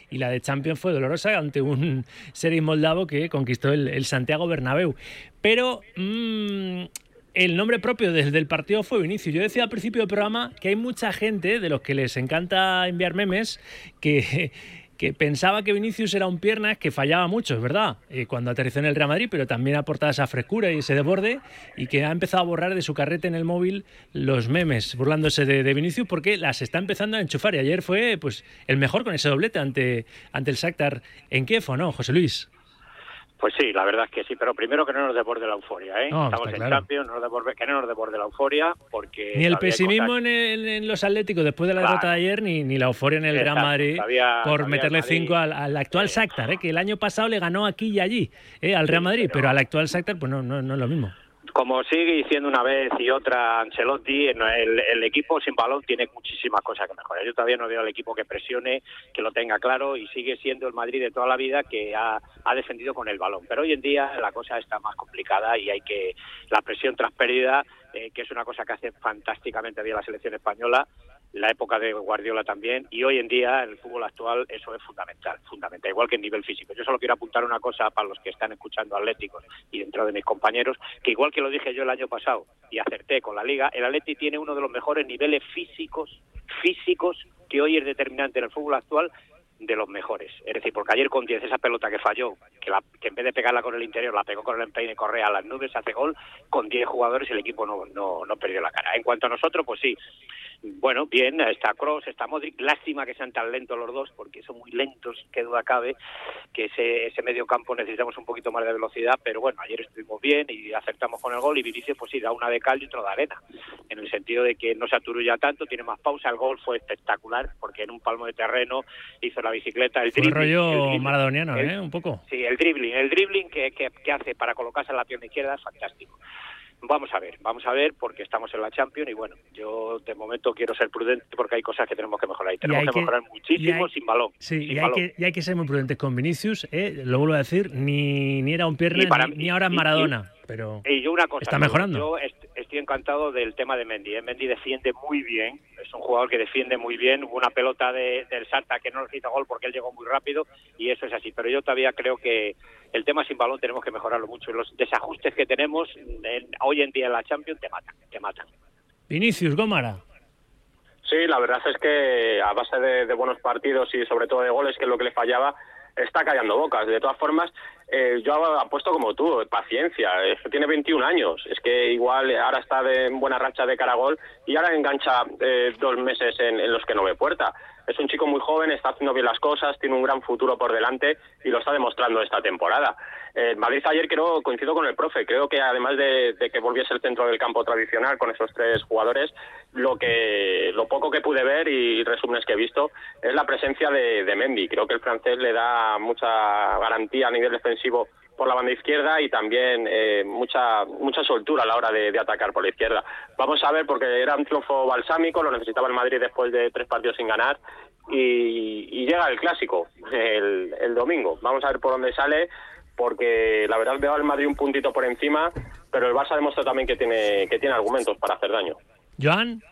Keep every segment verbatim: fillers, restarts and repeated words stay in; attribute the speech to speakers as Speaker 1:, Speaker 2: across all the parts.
Speaker 1: y la de Champions fue dolorosa ante un Sheriff moldavo que conquistó el, el Santiago Bernabéu. Pero mmm, el nombre propio desde el partido fue Vinicius. Yo decía al principio del programa que hay mucha gente de los que les encanta enviar memes que... que pensaba que Vinicius era un piernas que fallaba mucho, es verdad, eh, cuando aterrizó en el Real Madrid, pero también aportaba esa frescura y ese desborde, y que ha empezado a borrar de su carrete en el móvil los memes, burlándose de, de Vinicius, porque las está empezando a enchufar, y ayer fue pues el mejor con ese doblete ante, ante el Shakhtar en Kiev, ¿o no, José Luis?
Speaker 2: Pues sí, la verdad es que sí, pero primero que no nos desborde la euforia, ¿eh?
Speaker 1: No,
Speaker 2: Estamos en
Speaker 1: claro.
Speaker 2: Champions, no nos desborde, que no nos desborde la euforia, porque...
Speaker 1: Ni el pesimismo en, el, en los Atléticos después de la claro. derrota de ayer, ni, ni la euforia en el Exacto. Real Madrid sabía, por sabía meterle Madrid, cinco al, al actual sí. Shakhtar, ¿eh? Que el año pasado le ganó aquí y allí, ¿eh? Al Real Madrid, sí, pero... pero al actual Shakhtar pues no, no, no es lo mismo.
Speaker 2: Como sigue diciendo una vez y otra Ancelotti, el, el equipo sin balón tiene muchísimas cosas que mejorar. Yo todavía no veo al equipo que presione, que lo tenga claro, y sigue siendo el Madrid de toda la vida que ha, ha defendido con el balón. Pero hoy en día la cosa está más complicada y hay que... La presión tras pérdida, eh, que es una cosa que hace fantásticamente bien la selección española, la época de Guardiola también, y hoy en día en el fútbol actual eso es fundamental, fundamental, igual que en nivel físico. Yo solo quiero apuntar una cosa para los que están escuchando Atléticos y dentro de mis compañeros, que igual que lo dije yo el año pasado y acerté con la Liga, el Atleti tiene uno de los mejores niveles físicos, físicos que hoy es determinante en el fútbol actual, de los mejores. Es decir, porque ayer con diez esa pelota que falló, que, la, que en vez de pegarla con el interior, la pegó con el empeine Correa a las nubes, hace gol, con diez jugadores el equipo no, no, no perdió la cara. En cuanto a nosotros, pues sí, bueno, bien, está Kroos, está Modric, lástima que sean tan lentos los dos, porque son muy lentos, qué duda cabe, que ese, ese medio campo necesitamos un poquito más de velocidad, pero bueno, ayer estuvimos bien y acertamos con el gol, y Vinicius pues sí, da una de cal y otra de arena, en el sentido de que no se aturulla tanto, tiene más pausa, el gol fue espectacular, porque en un palmo de terreno hizo la bicicleta, el dribbling,
Speaker 1: rollo
Speaker 2: el dribbling,
Speaker 1: maradoniano,
Speaker 2: el,
Speaker 1: ¿eh? Un poco.
Speaker 2: Sí, el dribbling, el dribbling que, que, que hace para colocarse en la pierna izquierda es fantástico. Vamos a ver, vamos a ver, porque estamos en la Champions y bueno, yo de momento quiero ser prudente porque hay cosas que tenemos que mejorar y tenemos y que, que mejorar muchísimo hay, sin balón.
Speaker 1: Sí,
Speaker 2: sin
Speaker 1: y, hay
Speaker 2: balón.
Speaker 1: Que, y hay que ser muy prudentes con Vinicius, ¿eh? Lo vuelvo a decir, ni, ni era un pierna ni, ni ahora es Maradona,
Speaker 2: y,
Speaker 1: pero
Speaker 2: y yo una cosa,
Speaker 1: está mejorando.
Speaker 2: Yo estoy encantado del tema de Mendy, ¿eh? Mendy defiende muy bien, es un jugador que defiende muy bien, hubo una pelota de, del Shakhtar que no nos hizo gol porque él llegó muy rápido y eso es así, pero yo todavía creo que el tema sin balón tenemos que mejorarlo mucho. Los desajustes que tenemos en, hoy en día en la Champions te matan, te matan.
Speaker 1: Vinicius, Gómara.
Speaker 3: Sí, la verdad es que a base de, de buenos partidos y sobre todo de goles, que es lo que le fallaba, está callando bocas. De todas formas, eh, yo apuesto como tú, paciencia, es que tiene veintiún años, es que igual ahora está de buena racha de cara a gol y ahora engancha eh, dos meses en, en los que no ve puerta. Es un chico muy joven, está haciendo bien las cosas, tiene un gran futuro por delante y lo está demostrando esta temporada. Eh, Madrid ayer creo, coincido con el profe, creo que además de, de que volviese el centro del campo tradicional con esos tres jugadores, lo que lo poco que pude ver y resúmenes que he visto es la presencia de, de Mendy. Creo que el francés le da mucha garantía a nivel defensivo por la banda izquierda y también eh, mucha mucha soltura a la hora de, de atacar por la izquierda. Vamos a ver, porque era un triunfo balsámico, lo necesitaba el Madrid después de tres partidos sin ganar y, y llega el clásico el, el domingo. Vamos a ver por dónde sale, porque la verdad veo al Madrid un puntito por encima, pero el Barça demuestra también que tiene que tiene argumentos para hacer daño.
Speaker 1: ¿Joan?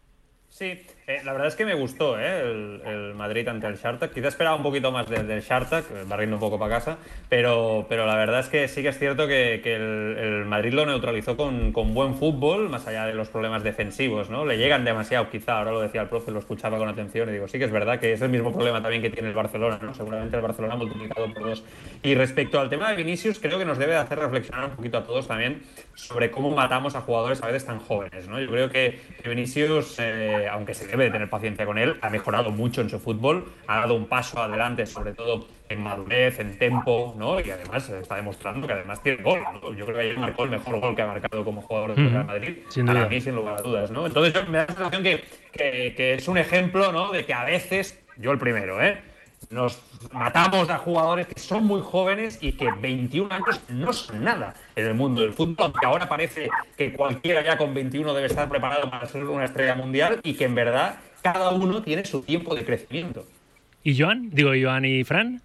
Speaker 4: Sí, eh, la verdad es que me gustó ¿eh? el, el Madrid ante el Shakhtar. Quizá esperaba un poquito más del, del Shakhtar, barriendo un poco para casa, pero, pero la verdad es que sí que es cierto que, que el, el Madrid lo neutralizó con, con buen fútbol, más allá de los problemas defensivos, ¿no? Le llegan demasiado, quizá, ahora lo decía el profe, lo escuchaba con atención y digo, sí que es verdad que es el mismo problema también que tiene el Barcelona, ¿no? Seguramente el Barcelona multiplicado por dos. Y respecto al tema de Vinicius, creo que nos debe hacer reflexionar un poquito a todos también sobre cómo matamos a jugadores a veces tan jóvenes, ¿no? Yo creo que, que Vinicius, eh, aunque se debe de tener paciencia con él, ha mejorado mucho en su fútbol, ha dado un paso adelante, sobre todo en madurez, en tempo, ¿no? Y además está demostrando que además tiene gol, ¿no? Yo creo que ayer marcó el mejor gol que ha marcado como jugador del Real Madrid,
Speaker 1: sin
Speaker 4: para
Speaker 1: duda.
Speaker 4: mí, sin lugar a dudas, ¿no? Entonces yo, me da la sensación que, que, que es un ejemplo, ¿no? De que a veces, yo el primero, ¿eh? Nos matamos a jugadores que son muy jóvenes y que veintiún años no son nada en el mundo del fútbol, aunque ahora parece que cualquiera ya con veintiuno debe estar preparado para ser una estrella mundial y que en verdad cada uno tiene su tiempo de crecimiento.
Speaker 1: ¿Y Joan? Digo, Joan y Fran.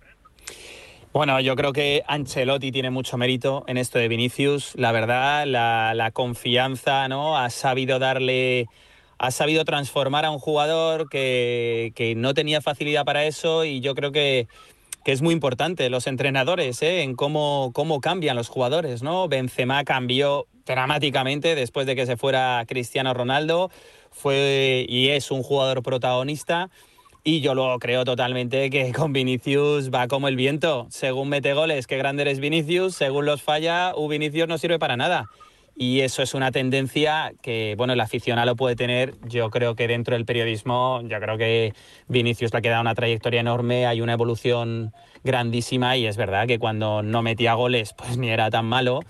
Speaker 5: Bueno, yo creo que Ancelotti tiene mucho mérito en esto de Vinicius. La verdad, la, la confianza, ¿no? Ha sabido darle ha sabido transformar a un jugador que, que no tenía facilidad para eso, y yo creo que, que es muy importante los entrenadores, ¿eh? En cómo, cómo cambian los jugadores, ¿no? Benzema cambió dramáticamente después de que se fuera Cristiano Ronaldo, fue y es un jugador protagonista. Y yo lo creo totalmente que con Vinicius va como el viento. Según mete goles, qué grande eres Vinicius. Según los falla, uh, Vinicius no sirve para nada. Y eso es una tendencia que, bueno, el aficionado lo puede tener. Yo creo que dentro del periodismo, yo creo que Vinicius le ha quedado una trayectoria enorme, hay una evolución grandísima, y es verdad que cuando no metía goles, pues ni era tan malo,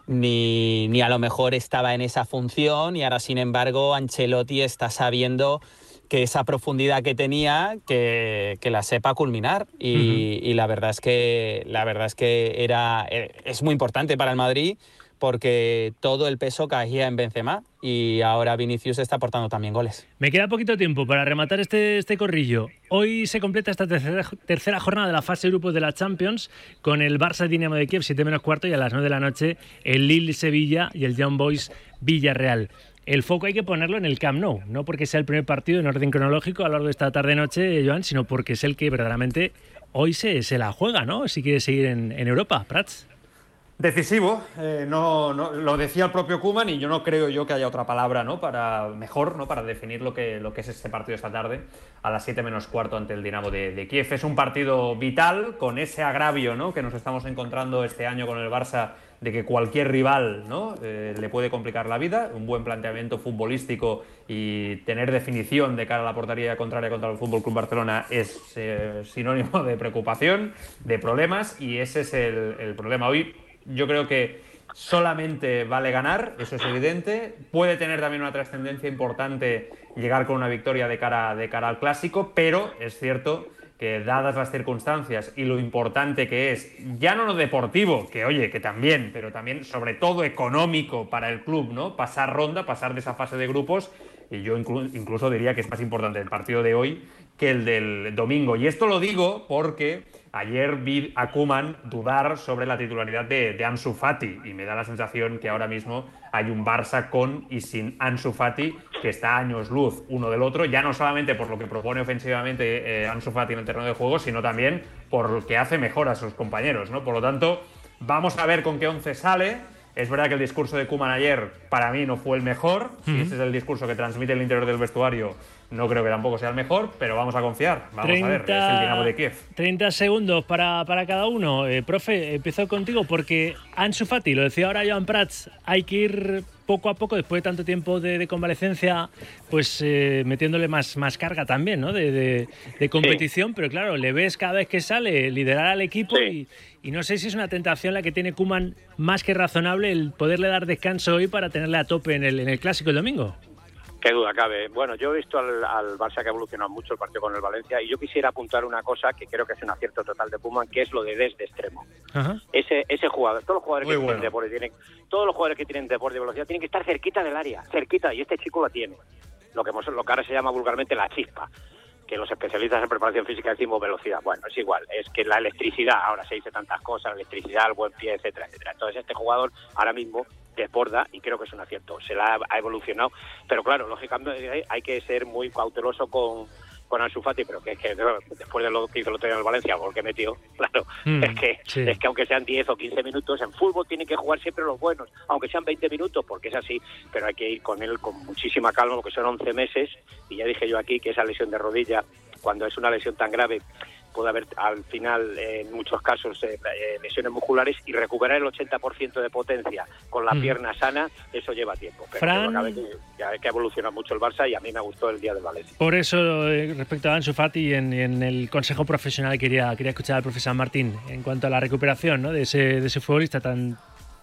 Speaker 5: ni, ni a lo mejor estaba en esa función, y ahora, sin embargo, Ancelotti está sabiendo que esa profundidad que tenía, que, que la sepa culminar, y, uh-huh. y la verdad es que la verdad es que era es muy importante para el Madrid, porque todo el peso caía en Benzema, y ahora Vinicius está aportando también goles.
Speaker 1: Me queda poquito tiempo para rematar este, este corrillo. Hoy se completa esta tercera, tercera jornada de la fase de grupos de la Champions, con el Barça Dinamo de Kiev, siete menos cuarto, y a las nueve de la noche el Lille Sevilla y el Young Boys Villarreal. El foco hay que ponerlo en el Camp Nou, no porque sea el primer partido en orden cronológico a lo largo de esta tarde-noche, Joan, sino porque es el que verdaderamente hoy se, se la juega, ¿no? Si quiere seguir en, en Europa, Prats.
Speaker 4: Decisivo, eh, no, no, lo decía el propio Koeman, y yo no creo yo que haya otra palabra, ¿no? Para mejor, ¿no? Para definir lo que, lo que es este partido esta tarde a las siete menos cuarto ante el Dinamo de, de Kiev. Es un partido vital, con ese agravio, ¿no? Que nos estamos encontrando este año con el Barça, de que cualquier rival, ¿no? eh, le puede complicar la vida. Un buen planteamiento futbolístico y tener definición de cara a la portería contraria contra el F C Barcelona es eh, sinónimo de preocupación, de problemas, y ese es el, el problema. Hoy yo creo que solamente vale ganar, eso es evidente. Puede tener también una trascendencia importante llegar con una victoria de cara, de cara al Clásico, pero es cierto que, dadas las circunstancias y lo importante que es, ya no lo deportivo, que oye, que también, pero también sobre todo económico para el club, ¿no? Pasar ronda, pasar de esa fase de grupos, y yo inclu- incluso diría que es más importante el partido de hoy que el del domingo. Y esto lo digo porque ayer vi a Koeman dudar sobre la titularidad de, de Ansu Fati, y me da la sensación que ahora mismo hay un Barça con y sin Ansu Fati que está a años luz uno del otro, ya no solamente por lo que propone ofensivamente eh, Ansu Fati en el terreno de juego, sino también por lo que hace mejor a sus compañeros, ¿no? Por lo tanto, vamos a ver con qué once sale. Es verdad que el discurso de Koeman ayer para mí no fue el mejor. Si ese es el discurso que transmite el interior del vestuario, no creo que tampoco sea el mejor, pero vamos a confiar. Vamos treinta, a ver, es el Dinamo de Kiev.
Speaker 1: treinta segundos para, para cada uno. Eh, profe, empiezo contigo porque Ansu Fati, lo decía ahora Joan Prats, hay que ir poco a poco, después de tanto tiempo de, de convalecencia, pues eh, metiéndole más, más carga también, ¿no? De, de, de competición, sí. Pero claro, le ves cada vez que sale liderar al equipo, sí. y, y no sé si es una tentación la que tiene Koeman más que razonable el poderle dar descanso hoy para tenerle a tope en el, en el Clásico el domingo.
Speaker 2: Qué duda cabe. Bueno, yo he visto al, al Barça que ha evolucionado mucho el partido con el Valencia, y yo quisiera apuntar una cosa que creo que es un acierto total de Koeman, que es lo de desde extremo. Ajá. Ese ese jugador, todos los jugadores Muy que bueno. tienen deporte tienen, todos los jugadores que tienen deporte de velocidad tienen que estar cerquita del área, cerquita, y este chico la tiene. Lo que hemos, lo que ahora se llama vulgarmente la chispa, que los especialistas en preparación física decimos velocidad. Bueno, es igual, es que la electricidad, ahora se dice tantas cosas, la electricidad, el buen pie, etcétera, etcétera. Entonces este jugador ahora mismo desborda, y creo que es un acierto, se la ha, ha evolucionado, pero claro, lógicamente hay que ser muy cauteloso con, con Ansu Fati, pero que es que después de lo que hizo el otro día en el Valencia, gol que metió, claro, mm, es que sí. es que aunque sean diez o quince minutos, en fútbol tienen que jugar siempre los buenos, aunque sean veinte minutos, porque es así, pero hay que ir con él con muchísima calma, porque son once meses, y ya dije yo aquí que esa lesión de rodilla, cuando es una lesión tan grave, puede haber al final, eh, en muchos casos, eh, eh, lesiones musculares, y recuperar el ochenta por ciento de potencia con la mm. pierna sana, eso lleva tiempo. Pero
Speaker 1: Fran...
Speaker 2: cabe que, ya que ha evolucionado mucho el Barça, y a mí me gustó el día del Valencia.
Speaker 1: Por eso, eh, respecto a Ansu Fati, en, en el consejo profesional quería, quería escuchar al profesor Martín en cuanto a la recuperación, ¿no? de, ese, de ese futbolista tan...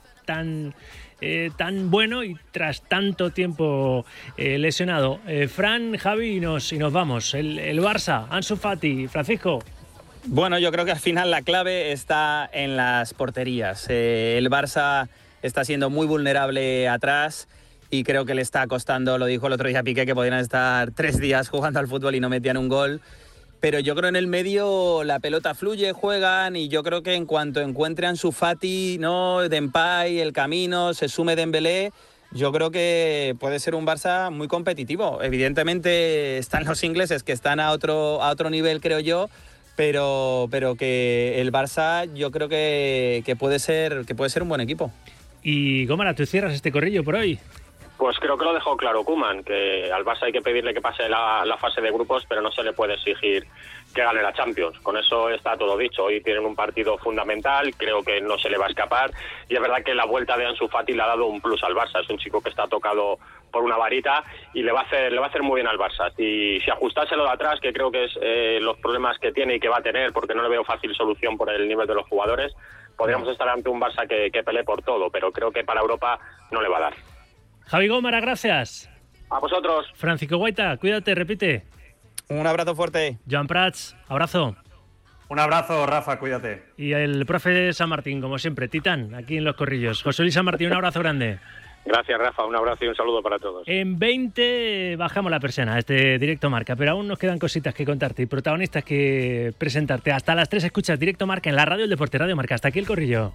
Speaker 1: tan Eh, tan bueno y tras tanto tiempo eh, lesionado. Eh, Fran, Javi, y nos, y nos vamos. El, el Barça, Ansu Fati, Francisco.
Speaker 5: Bueno, yo creo que al final la clave está en las porterías. Eh, el Barça está siendo muy vulnerable atrás, y creo que le está costando, lo dijo el otro día Piqué, que podían estar tres días jugando al fútbol y no metían un gol. Pero yo creo en el medio la pelota fluye, juegan, y yo creo que en cuanto encuentren Ansu Fati, ¿no? Depay, el camino, se sume Dembélé, yo creo que puede ser un Barça muy competitivo. Evidentemente están los ingleses que están a otro, a otro nivel, creo yo, pero, pero que el Barça yo creo que, que, puede ser, que puede ser un buen equipo.
Speaker 1: Y Gómara, ¿tú cierras este corrillo por hoy?
Speaker 3: Pues creo que lo dejó claro Koeman, que al Barça hay que pedirle que pase la, la fase de grupos, pero no se le puede exigir que gane la Champions. Con eso está todo dicho. Hoy tienen un partido fundamental, creo que no se le va a escapar, y es verdad que la vuelta de Ansu Fati le ha dado un plus al Barça. Es un chico que está tocado por una varita y le va a hacer le va a hacer muy bien al Barça. Si, si ajustárselo de atrás, que creo que es eh, los problemas que tiene y que va a tener, porque no le veo fácil solución por el nivel de los jugadores, podríamos estar ante un Barça que, que pelee por todo, pero creo que para Europa no le va a dar.
Speaker 1: Javi Gómara, gracias.
Speaker 3: A vosotros.
Speaker 1: Francisco Guaita, cuídate, repite.
Speaker 5: Un abrazo fuerte.
Speaker 1: Joan Prats, abrazo.
Speaker 4: Un abrazo, Rafa, cuídate.
Speaker 1: Y el profe San Martín, como siempre, titán, aquí en Los Corrillos. José Luis San Martín, un abrazo grande.
Speaker 2: Gracias, Rafa, un abrazo y un saludo para todos.
Speaker 1: En veinte bajamos la persiana, este Directo Marca, pero aún nos quedan cositas que contarte y protagonistas que presentarte. Hasta las tres escuchas Directo Marca en la radio El Deporte, Radio Marca. Hasta aquí el Corrillo.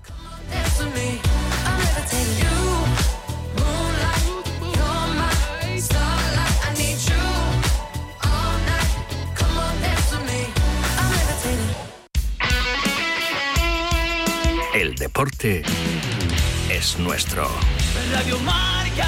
Speaker 6: El deporte es nuestro. Radio Marca.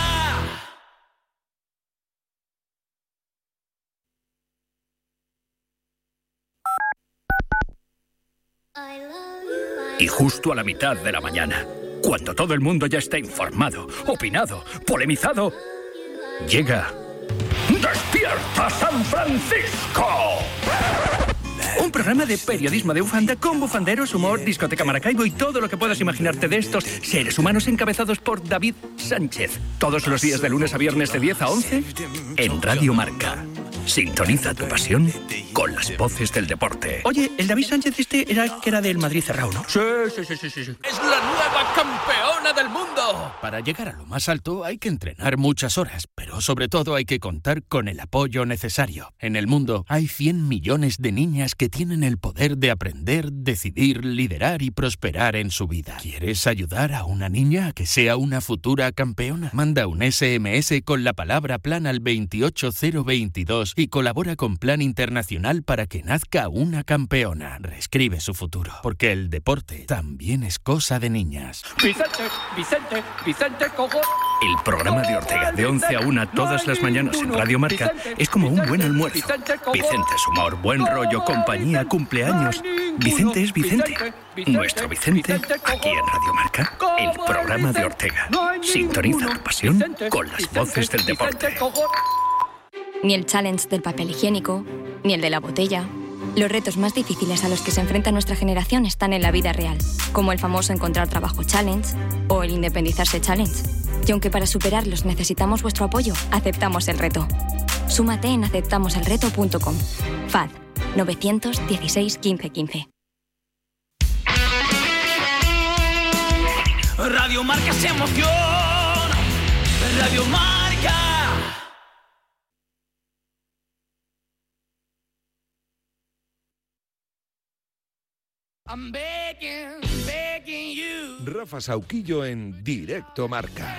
Speaker 6: Y justo a la mitad de la mañana, cuando todo el mundo ya está informado, opinado, polemizado, llega ¡Despierta San Francisco! Un programa de periodismo de bufanda con bufanderos, humor, discoteca Maracaibo y todo lo que puedas imaginarte de estos seres humanos encabezados por David Sánchez. Todos los días de lunes a viernes de diez a once en Radio Marca. Sintoniza tu pasión con las voces del deporte. Oye, el David Sánchez este era que era del Madrid cerrado, ¿no?
Speaker 7: Sí, sí, sí, sí, sí. ¡Es la nueva campeona del mundo! Para llegar a lo más alto hay que entrenar muchas horas, pero sobre todo hay que contar con el apoyo necesario. En el mundo hay cien millones de niñas que tienen el poder de aprender, decidir, liderar y prosperar en su vida. ¿Quieres ayudar a una niña a que sea una futura campeona? Manda un ese eme ese con la palabra plan al veintiocho cero veintidós y colabora con Plan Internacional para que nazca una campeona. Reescribe su futuro, porque el deporte también es cosa de niñas.
Speaker 6: Vicente, Vicente, Vicente Cojo. El programa de Ortega de once a una todas las mañanas en Radio Marca es como un buen almuerzo. Vicente es humor, buen rollo, compañía, cumpleaños. Vicente es Vicente. Nuestro Vicente, aquí en Radio Marca, el programa de Ortega. Sintoniza tu pasión con las voces del deporte.
Speaker 8: Ni el challenge del papel higiénico, ni el de la botella. Los retos más difíciles a los que se enfrenta nuestra generación están en la vida real, como el famoso encontrar trabajo challenge o el independizarse challenge. Y aunque para superarlos necesitamos vuestro apoyo, aceptamos el reto. Súmate en aceptamos el reto punto com. F A D nueve uno seis, quince, quince.
Speaker 6: Radio Marca se emociona. Radio Marca.
Speaker 9: I'm begging, begging you.
Speaker 10: Rafa Sauquillo en Directo Marca.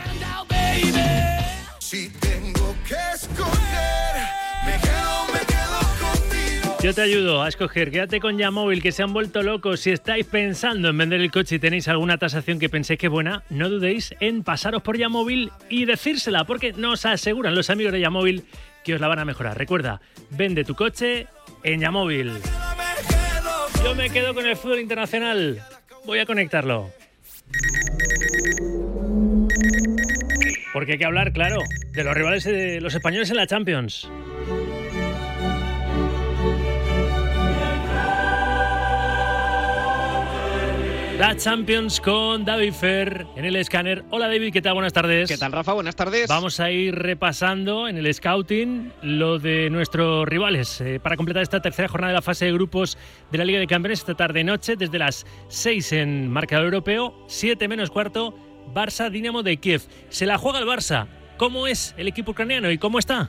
Speaker 9: Si tengo que escoger, me quedo, me quedo contigo.
Speaker 1: Yo te ayudo a escoger. Quédate con Yamóvil, que se han vuelto locos. Si estáis pensando en vender el coche y tenéis alguna tasación que penséis que es buena, no dudéis en pasaros por Yamóvil y decírsela, porque nos aseguran los amigos de Yamóvil que os la van a mejorar. Recuerda, vende tu coche en Yamóvil. Yo me quedo con el fútbol internacional. Voy a conectarlo. Porque hay que hablar, claro, de los rivales de los españoles en la Champions. La Champions con David Fer en el escáner. Hola David, ¿qué tal? Buenas tardes.
Speaker 11: ¿Qué tal, Rafa? Buenas tardes.
Speaker 1: Vamos a ir repasando en el scouting lo de nuestros rivales eh, para completar esta tercera jornada de la fase de grupos de la Liga de Campeones esta tarde-noche desde las seis en marcador europeo, siete menos cuarto, Barça Dinamo de Kiev. Se la juega el Barça. ¿Cómo es el equipo ucraniano y cómo está?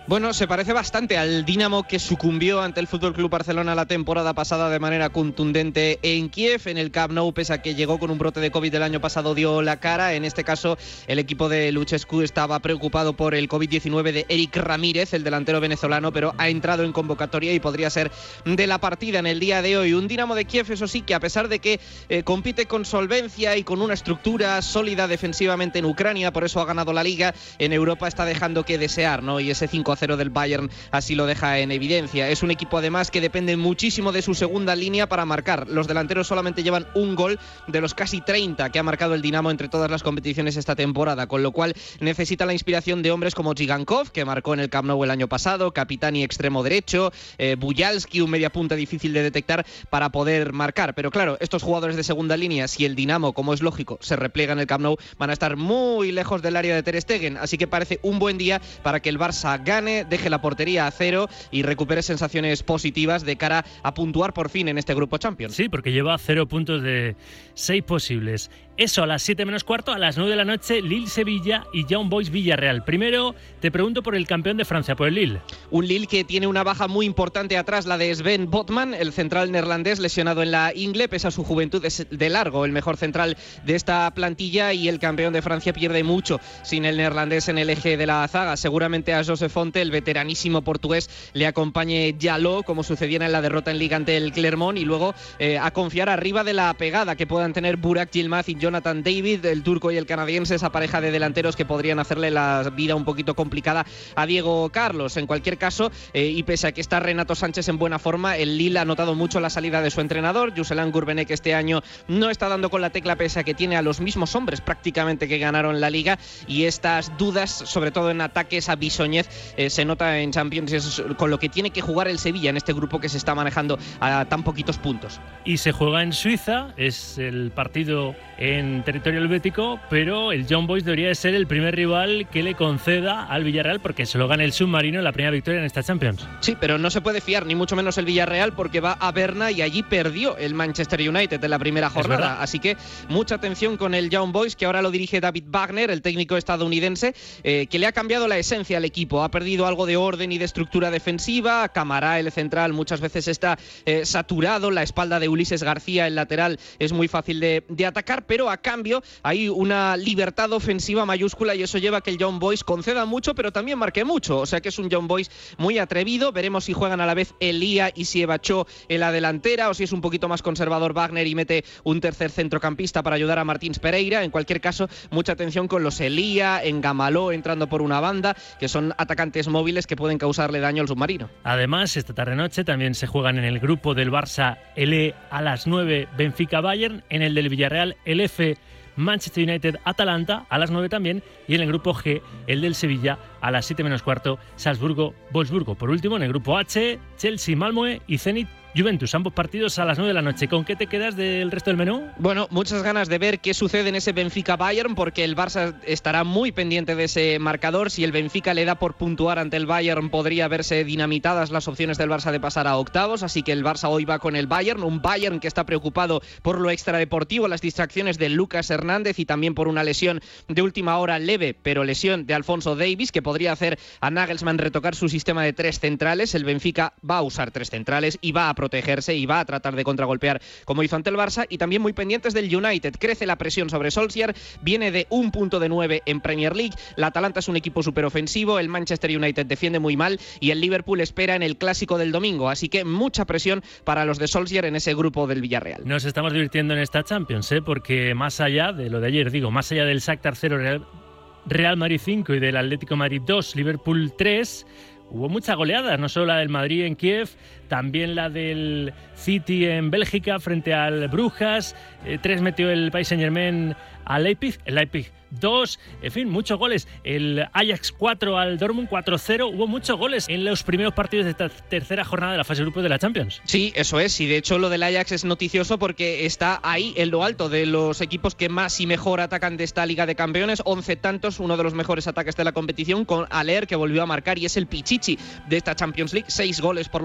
Speaker 11: Bueno, se parece bastante al Dinamo que sucumbió ante el F C Barcelona la temporada pasada de manera contundente en Kiev. En el Camp Nou, pese a que llegó con un brote de COVID el año pasado, dio la cara. En este caso, el equipo de Luchescu estaba preocupado por el COVID diecinueve de Eric Ramírez, el delantero venezolano, pero ha entrado en convocatoria y podría ser de la partida en el día de hoy. Un Dinamo de Kiev, eso sí, que a pesar de que eh, compite con solvencia y con una estructura sólida defensivamente en Ucrania, por eso ha ganado la Liga, en Europa está dejando que desear, ¿no? Y ese cinco a cero del Bayern así lo deja en evidencia. Es un equipo además que depende muchísimo de su segunda línea para marcar. Los delanteros solamente llevan un gol de los casi treinta que ha marcado el Dinamo entre todas las competiciones esta temporada, con lo cual necesita la inspiración de hombres como Gigankov, que marcó en el Camp Nou el año pasado, capitán y extremo derecho, eh, Bujalski, un media punta difícil de detectar para poder marcar. Pero claro, estos jugadores de segunda línea, si el Dinamo, como es lógico, se replega en el Camp Nou, van a estar muy lejos del área de Ter Stegen, así que parece un buen día para que el Barça gane, deje la portería a cero y recupere sensaciones positivas de cara a puntuar por fin en este grupo Champions.
Speaker 1: Sí, porque lleva cero puntos de seis posibles. Eso a las siete menos cuarto, a las nueve de la noche, Lille-Sevilla y Young Boys Villarreal. Primero te pregunto por el campeón de Francia, por el Lille.
Speaker 11: Un Lille que tiene una baja muy importante atrás, la de Sven Botman, el central neerlandés lesionado en la ingle, pese a su juventud es de largo el mejor central de esta plantilla, y el campeón de Francia pierde mucho sin el neerlandés en el eje de la zaga. Seguramente a José Fonte, el veteranísimo portugués, le acompañe Jaló, como sucediera en la derrota en Liga ante el Clermont, y luego eh, a confiar arriba de la pegada que puedan tener Burak Yilmaz y Jonathan David, el turco y el canadiense, esa pareja de delanteros que podrían hacerle la vida un poquito complicada a Diego Carlos. En cualquier caso, eh, y pese a que está Renato Sánchez en buena forma, el Lille ha notado mucho la salida de su entrenador. Jocelyn Gourvenet, que este año no está dando con la tecla, pese a que tiene a los mismos hombres prácticamente que ganaron la Liga, y estas dudas, sobre todo en ataques a Bissoñez, eh, se nota en Champions, es con lo que tiene que jugar el Sevilla en este grupo que se está manejando a tan poquitos puntos.
Speaker 1: Y se juega en Suiza, es el partido en territorio helvético, pero el Young Boys debería de ser el primer rival que le conceda al Villarreal, porque se lo gana el submarino, la primera victoria en esta Champions.
Speaker 11: Sí, pero no se puede fiar, ni mucho menos el Villarreal, porque va a Berna y allí perdió el Manchester United en la primera jornada. Así que mucha atención con el Young Boys, que ahora lo dirige David Wagner, el técnico estadounidense, eh, que le ha cambiado la esencia al equipo. Ha perdido algo de orden y de estructura defensiva. Camará, el central, muchas veces está eh, saturado. La espalda de Ulises García, el lateral, es muy fácil de, de atacar, pero a cambio hay una libertad ofensiva mayúscula, y eso lleva a que el Young Boys conceda mucho, pero también marque mucho. O sea que es un Young Boys muy atrevido. Veremos si juegan a la vez Elía y Siebachó en la delantera, o si es un poquito más conservador Wagner y mete un tercer centrocampista para ayudar a Martins Pereira. En cualquier caso, mucha atención con los Elía, en Gamaló entrando por una banda, que son atacantes móviles que pueden causarle daño al submarino.
Speaker 1: Además, esta tarde-noche también se juegan en el grupo del Barça L a las nueve Benfica-Bayern, en el del Villarreal el F Manchester United-Atalanta a las nueve también, y en el grupo G el del Sevilla a las siete menos cuarto Salzburgo-Wolfsburgo. Por último, en el grupo H, Chelsea-Malmö y Zenit Juventus, ambos partidos a las nueve de la noche. ¿Con qué te quedas del resto del menú?
Speaker 11: Bueno, muchas ganas de ver qué sucede en ese Benfica-Bayern, porque el Barça estará muy pendiente de ese marcador. Si el Benfica le da por puntuar ante el Bayern, podría verse dinamitadas las opciones del Barça de pasar a octavos, así que el Barça hoy va con el Bayern, un Bayern que está preocupado por lo extradeportivo, las distracciones de Lucas Hernández, y también por una lesión de última hora leve, pero lesión de Alphonso Davies, que podría hacer a Nagelsmann retocar su sistema de tres centrales. El Benfica va a usar tres centrales y va a protegerse y va a tratar de contragolpear como hizo ante el Barça. Y también muy pendientes del United, crece la presión sobre Solskjaer, viene de un punto de nueve en Premier League, la Atalanta es un equipo superofensivo, el Manchester United defiende muy mal y el Liverpool espera en el clásico del domingo, así que mucha presión para los de Solskjaer en ese grupo del Villarreal.
Speaker 1: Nos estamos divirtiendo en esta Champions, ¿eh? Porque más allá de lo de ayer, digo, más allá del Shakhtar cero, Real, Real Madrid cinco y del Atlético Madrid dos, Liverpool tres, hubo mucha goleada, no solo la del Madrid en Kiev, también la del City en Bélgica frente al Brujas, eh, tres metió el Paris Saint-Germain al Leipzig, el Leipzig dos, en fin, muchos goles. El Ajax cuatro al Dortmund cuatro cero. Hubo muchos goles en los primeros partidos de esta tercera jornada de la fase de grupos de la Champions.
Speaker 11: Sí, eso es. Y de hecho lo del Ajax es noticioso porque está ahí en lo alto de los equipos que más y mejor atacan de esta Liga de Campeones. once tantos, uno de los mejores ataques de la competición, con Aller, que volvió a marcar y es el pichichi de esta Champions League. seis goles por los cinco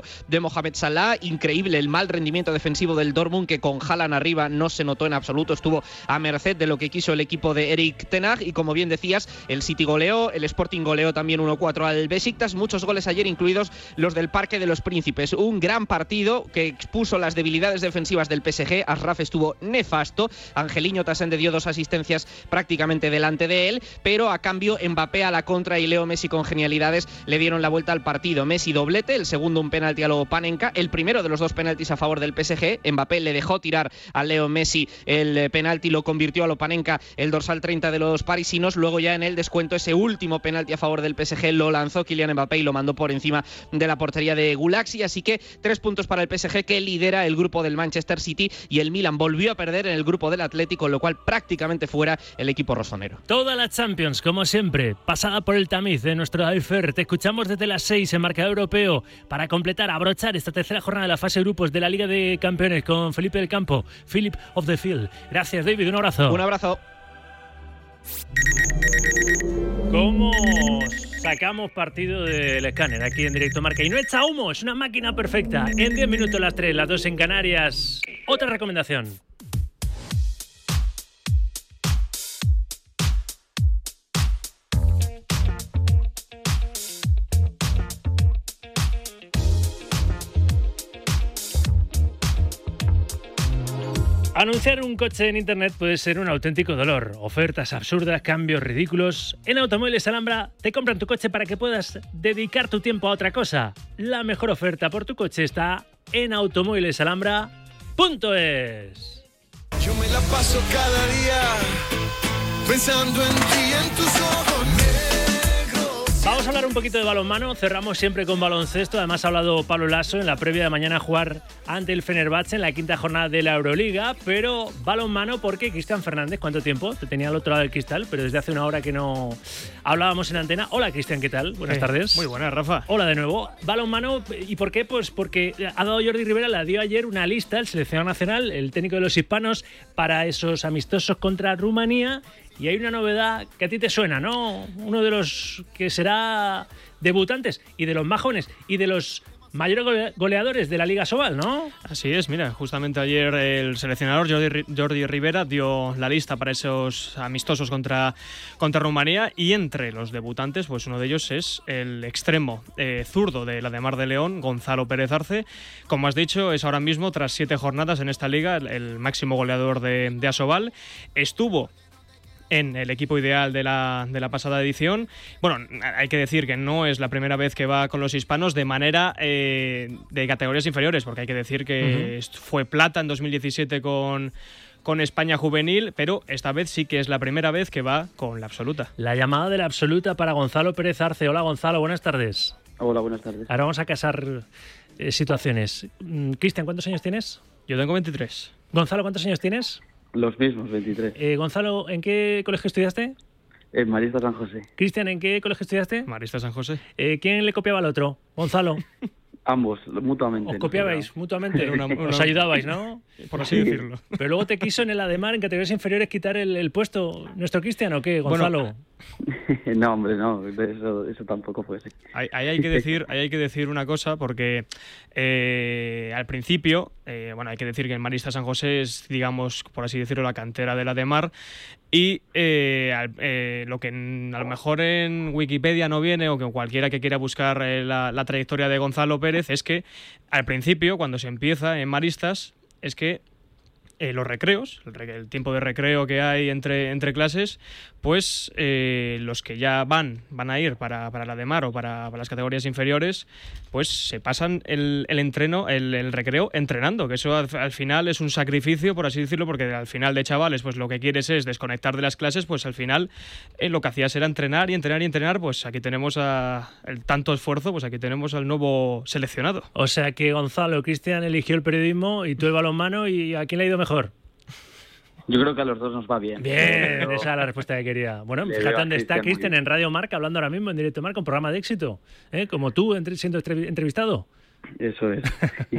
Speaker 11: de Mohamed Salah. Increíble el mal rendimiento defensivo del Dortmund, que con Haaland arriba no se notó en absoluto, estuvo a merced de lo que quiso el equipo de Erik ten Hag. Y como bien decías, el City goleó, el Sporting goleó también uno cuatro al Besiktas, muchos goles ayer, incluidos los del Parque de los Príncipes. Un gran partido que expuso las debilidades defensivas del P S G. Ashraf estuvo nefasto, Angelino Tasende dio dos asistencias prácticamente delante de él, pero a cambio Mbappé a la contra y Leo Messi con genialidades le dieron la vuelta al partido. Messi doblete, el segundo un penalti a Lopanenka, el primero de los dos penaltis a favor del P S G. Mbappé le dejó tirar a Leo Messi el penalti, lo convirtió a Lopanenka, el dorsal treinta de los parisinos. Luego ya en el descuento ese último penalti a favor del P S G lo lanzó Kylian Mbappé y lo mandó por encima de la portería de Gulaxi. Así que tres puntos para el P S G, que lidera el grupo del Manchester City, y el Milan volvió a perder en el grupo del Atlético, con lo cual prácticamente fuera el equipo rosonero.
Speaker 1: Toda la Champions, como siempre, pasada por el tamiz de nuestro Alfer. Te escuchamos desde las seis en Marcador Europeo para completar, abrochar esta tercera jornada de la fase de grupos de la Liga de Campeones con Felipe del Campo, Philip of the Field. Gracias, David, un abrazo.
Speaker 11: Un abrazo.
Speaker 1: ¿Cómo sacamos partido del escáner aquí en Directo Marca? Y no echa humo, es una máquina perfecta. En diez minutos las tres, las dos en Canarias. Otra recomendación. Anunciar un coche en internet puede ser un auténtico dolor. Ofertas absurdas, cambios ridículos. En Automóviles Alhambra te compran tu coche para que puedas dedicar tu tiempo a otra cosa. La mejor oferta por tu coche está en automóviles alhambra punto es.
Speaker 9: Yo me la paso cada día pensando en ti, en tus ojos negros.
Speaker 1: Vamos a hablar un poquito de balonmano. Cerramos siempre con baloncesto. Además ha hablado Pablo Lasso en la previa de mañana a jugar ante el Fenerbahce en la quinta jornada de la Euroliga. Pero balonmano porque Cristian Fernández, ¿cuánto tiempo? Te tenía al otro lado del cristal, pero desde hace una hora que no hablábamos en antena. Hola Cristian, ¿qué tal? Buenas
Speaker 12: eh,
Speaker 1: tardes.
Speaker 12: Muy buenas, Rafa.
Speaker 1: Hola de nuevo. Balonmano, ¿y por qué? Pues porque ha dado Jordi Rivera, la dio ayer una lista, el seleccionador nacional, el técnico de los hispanos, para esos amistosos contra Rumanía. Y hay una novedad que a ti te suena, ¿no? Uno de los que será debutantes y de los más jóvenes y de los mayores goleadores de la Liga Sobal, ¿no?
Speaker 12: Así es, mira, justamente ayer el seleccionador Jordi, Jordi Rivera dio la lista para esos amistosos contra, contra Rumanía, y entre los debutantes, pues uno de ellos es el extremo eh, zurdo de la Demar de León, Gonzalo Pérez Arce. Como has dicho, es ahora mismo, tras siete jornadas en esta liga, el, el máximo goleador de, de Asobal. Estuvo en el equipo ideal de la, de la pasada edición. Bueno, hay que decir que no es la primera vez que va con los hispanos de manera eh, de categorías inferiores, porque hay que decir que uh-huh. fue plata en dos mil diecisiete con, con España juvenil, pero esta vez sí que es la primera vez que va con la absoluta.
Speaker 1: La llamada de la absoluta para Gonzalo Pérez Arce. Hola Gonzalo, buenas tardes.
Speaker 13: Hola, buenas tardes.
Speaker 1: Ahora vamos a casar eh, situaciones. Cristian, ¿cuántos años tienes?
Speaker 12: Yo tengo veintitrés.
Speaker 1: Gonzalo, ¿cuántos años tienes?
Speaker 13: Los mismos, veintitrés.
Speaker 1: Eh, Gonzalo, ¿en qué colegio estudiaste?
Speaker 13: En Marista San José.
Speaker 1: Cristian, ¿en qué colegio estudiaste?
Speaker 12: Marista San José.
Speaker 1: Eh, ¿Quién le copiaba al otro? Gonzalo.
Speaker 13: Ambos, mutuamente.
Speaker 1: Os copiabais mutuamente,
Speaker 12: una, una,
Speaker 1: os ayudabais, ¿no?
Speaker 12: Por así decirlo.
Speaker 1: Pero luego te quiso en el Ademar, en categorías inferiores, quitar el, el puesto nuestro Cristian, ¿o qué, Gonzalo?
Speaker 12: Bueno,
Speaker 13: no, hombre, no, eso, eso tampoco fue así.
Speaker 12: Ahí, ahí, hay que decir, ahí hay que decir una cosa, porque eh, al principio, eh, bueno, hay que decir que el Marista San José es, digamos, por así decirlo, la cantera de la Ademar, y eh, eh, lo que en, a lo mejor en Wikipedia no viene, o que cualquiera que quiera buscar eh, la, la trayectoria de Gonzalo Pérez, es que al principio, cuando se empieza en Maristas, es que Eh, los recreos, el, re- el tiempo de recreo que hay entre, entre clases, pues eh, los que ya van van a ir para, para la Ademar o para, para las categorías inferiores, pues se pasan el, el entreno, el, el recreo entrenando, que eso al, al final es un sacrificio, por así decirlo, porque al final de chavales, pues lo que quieres es desconectar de las clases, pues al final eh, lo que hacías era entrenar y entrenar y entrenar. Pues aquí tenemos a el tanto esfuerzo, pues aquí tenemos al nuevo seleccionado.
Speaker 1: O sea que Gonzalo, Cristian eligió el periodismo y tú el balonmano, ¿y a quién le ha ido mejor? Mejor.
Speaker 13: Yo creo que a los dos nos va bien.
Speaker 1: Bien, pero esa es la respuesta que quería. Bueno, fíjate dónde está Cristian en Radio Marca, hablando ahora mismo en Directo Marca, un programa de éxito, ¿eh? Como tú entre, siendo entrevistado.
Speaker 13: Eso es.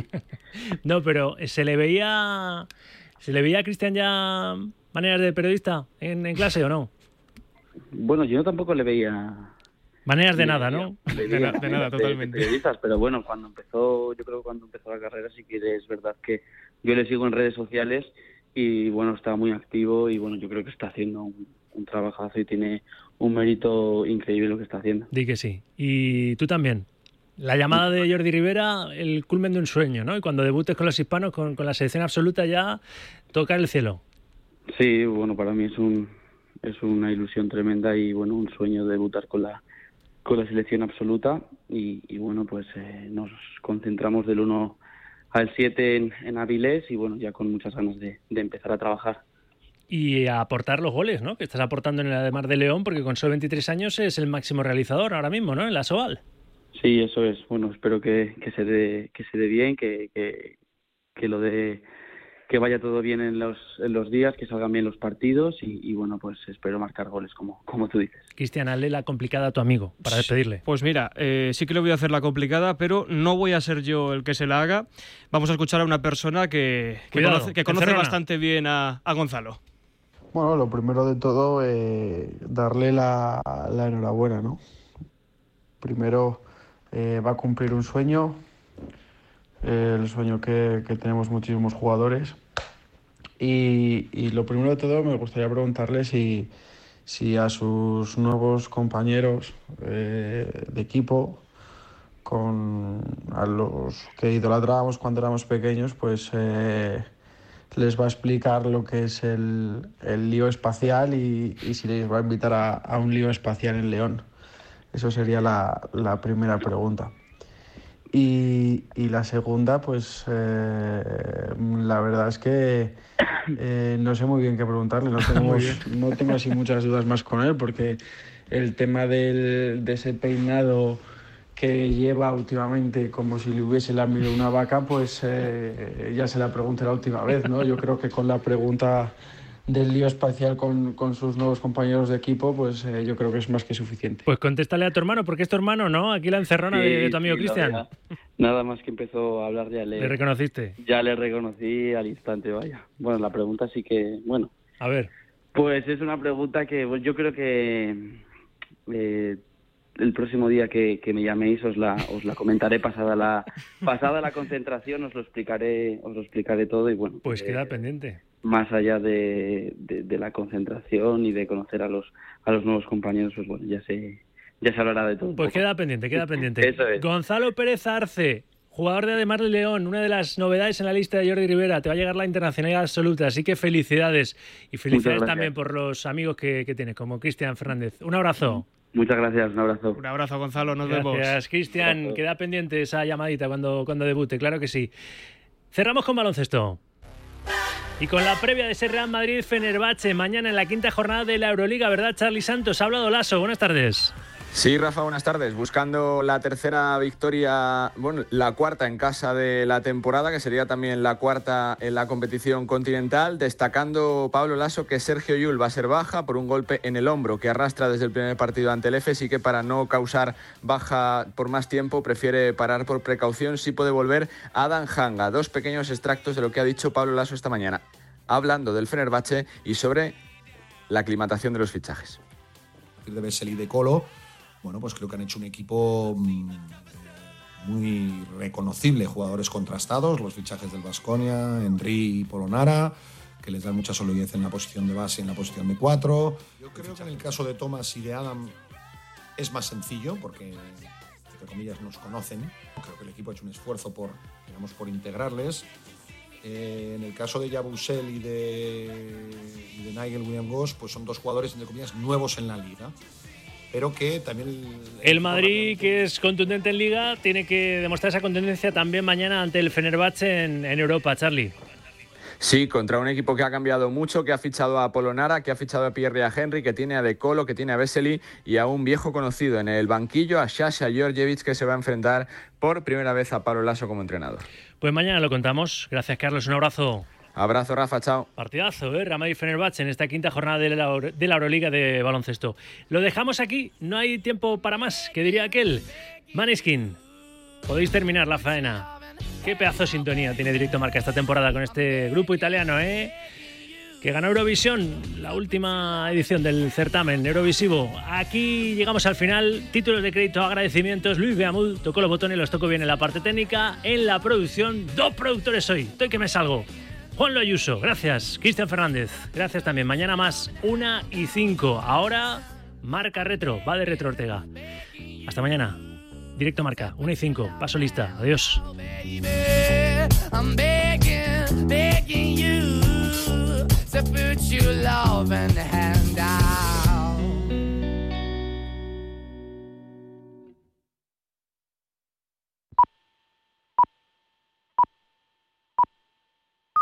Speaker 1: No, pero se le veía se le veía a Cristian ya maneras de periodista en, en clase, ¿o no?
Speaker 13: Bueno, yo tampoco le veía
Speaker 1: Maneras de nada, ¿no?
Speaker 13: De,
Speaker 12: De, na- de nada, totalmente.
Speaker 13: de periodistas, pero bueno, cuando empezó, yo creo que cuando empezó la carrera sí que es verdad que yo le sigo en redes sociales y bueno, está muy activo y bueno, yo creo que está haciendo un, un trabajazo y tiene un mérito increíble lo que está haciendo.
Speaker 1: Di que sí. Y tú también. La llamada de Jordi Rivera, el culmen de un sueño, ¿no? Y cuando debutes con los hispanos, con, con la selección absoluta, ya tocar el cielo.
Speaker 13: Sí, bueno, para mí es un es una ilusión tremenda y bueno, un sueño debutar con la con la selección absoluta y, y bueno, pues eh, nos concentramos del uno al siete en, en Avilés y bueno, ya con muchas ganas de, de empezar a trabajar.
Speaker 1: Y a aportar los goles, ¿no? Que estás aportando en el Ademar de León, porque con solo veintitrés años es el máximo realizador ahora mismo, ¿no? En la Soal.
Speaker 13: Sí, eso es. Bueno, espero que, que se dé que se dé bien, que, que, que lo dé, que vaya todo bien en los en los días, que salgan bien los partidos y, y bueno, pues espero marcar goles como como tú dices.
Speaker 1: Cristian, hazle la complicada a tu amigo para despedirle.
Speaker 12: Pues mira, eh, sí que le voy a hacer la complicada, pero no voy a ser yo el que se la haga. Vamos a escuchar a una persona que, que
Speaker 1: Cuidado,
Speaker 12: conoce, que conoce
Speaker 1: Encerrona.
Speaker 12: bastante bien a, a Gonzalo.
Speaker 14: Bueno, lo primero de todo, eh, darle la, la enhorabuena, ¿no? Primero, eh, va a cumplir un sueño, eh, el sueño que, que tenemos muchísimos jugadores. Y, y lo primero de todo, me gustaría preguntarle si, si a sus nuevos compañeros eh, de equipo, con a los que idolatrábamos cuando éramos pequeños, pues... Eh, les va a explicar lo que es el, el lío espacial y, y si les va a invitar a, a un lío espacial en León. Eso sería la, la primera pregunta. Y, y la segunda, pues eh, la verdad es que eh, no sé muy bien qué preguntarle. No, tenemos, no tengo así muchas dudas más con él porque el tema del, de ese peinado que lleva últimamente como si le hubiese lamido una vaca, pues eh, ya se la pregunté la última vez, ¿no? Yo creo que con la pregunta del lío espacial con, con sus nuevos compañeros de equipo, pues eh, yo creo que es más que suficiente.
Speaker 1: Pues contéstale a tu hermano, porque es tu hermano, ¿no? Aquí la encerrona
Speaker 13: Sí,
Speaker 1: de, de tu amigo
Speaker 13: sí,
Speaker 1: Cristian.
Speaker 13: la verdad. Nada más que empezó a hablar ya le...
Speaker 1: ¿Le reconociste?
Speaker 13: Ya le reconocí al instante, vaya. Bueno, la pregunta sí que... Bueno.
Speaker 1: A ver.
Speaker 13: Pues es una pregunta que pues, yo creo que... Eh, el próximo día que, que me llaméis os la os la comentaré pasada la pasada la concentración, os lo explicaré os lo explicaré todo y bueno,
Speaker 1: pues queda
Speaker 13: eh,
Speaker 1: pendiente.
Speaker 13: Más allá de, de, de la concentración y de conocer a los a los nuevos compañeros, pues bueno, ya se ya se hablará de todo.
Speaker 1: Pues queda pendiente, queda pendiente.
Speaker 13: Eso es.
Speaker 1: Gonzalo Pérez Arce, jugador de Ademar de León, una de las novedades en la lista de Jordi Rivera. Te va a llegar la internacionalidad absoluta, así que felicidades. Y felicidades también por los amigos que, que tienes, como Cristian Fernández. Un abrazo.
Speaker 13: Muchas gracias, un abrazo.
Speaker 12: Un abrazo, Gonzalo, nos
Speaker 1: Gracias,
Speaker 12: vemos.
Speaker 1: Gracias, Cristian. Queda pendiente esa llamadita cuando, cuando debute, claro que sí. Cerramos con baloncesto. Y con la previa de ese Real Madrid-Fenerbahce, mañana en la quinta jornada de la Euroliga, ¿verdad, Charly Santos? Ha hablado Lasso, buenas tardes.
Speaker 15: Sí, Rafa, buenas tardes. Buscando la tercera victoria, bueno, la cuarta en casa de la temporada, que sería también la cuarta en la competición continental, destacando Pablo Lasso que Sergio Llull va a ser baja por un golpe en el hombro que arrastra desde el primer partido ante el Efes y que para no causar baja por más tiempo prefiere parar por precaución. Sí puede volver Adam Hanga. Dos pequeños extractos de lo que ha dicho Pablo Lasso esta mañana, hablando del Fenerbahce y sobre la aclimatación de los fichajes.
Speaker 16: De Vesely y de Colo, bueno, pues creo que han hecho un equipo muy reconocible, jugadores contrastados, los fichajes del Baskonia, Henry y Polonara, que les dan mucha solidez en la posición de base y en la posición de cuatro. Yo creo que en el caso de Thomas y de Adam es más sencillo, porque, entre comillas, nos conocen. Creo que el equipo ha hecho un esfuerzo por, digamos, por integrarles. Eh, en el caso de Yabusel y de, y de Nigel Williams-Goss, pues son dos jugadores, entre comillas, nuevos en la liga. Pero que también... El,
Speaker 1: el Madrid, que es contundente en Liga, tiene que demostrar esa contundencia también mañana ante el Fenerbahce en, en Europa, Charly.
Speaker 15: Sí, contra un equipo que ha cambiado mucho, que ha fichado a Polonara, que ha fichado a Pierre y a Henry, que tiene a De Colo, que tiene a Vesely y a un viejo conocido en el banquillo, a Sasha Georgievich, que se va a enfrentar por primera vez a Pablo Lasso como entrenador.
Speaker 1: Pues mañana lo contamos. Gracias, Carlos. Un abrazo.
Speaker 15: Abrazo, Rafa, chao.
Speaker 1: Partidazo, ¿eh? Real Madrid-Fenerbahce en esta quinta jornada de la, de la Euroliga de baloncesto. Lo dejamos aquí, no hay tiempo para más, que diría aquel. Maneskin, podéis terminar la faena. Qué pedazo de sintonía tiene Directo Marca esta temporada con este grupo italiano, ¿eh? que ganó Eurovisión, la última edición del certamen Eurovisivo. Aquí llegamos al final. Títulos de crédito, agradecimientos. Luis Beamud tocó los botones, los tocó bien en la parte técnica. En la producción, dos productores hoy. Estoy que me salgo. Juan Loyuso, gracias. Cristian Fernández, gracias también. Mañana más, una y cinco. Ahora, Marca Retro, va de Retro Ortega. Hasta mañana. Directo Marca, una y cinco. Paso lista. Adiós.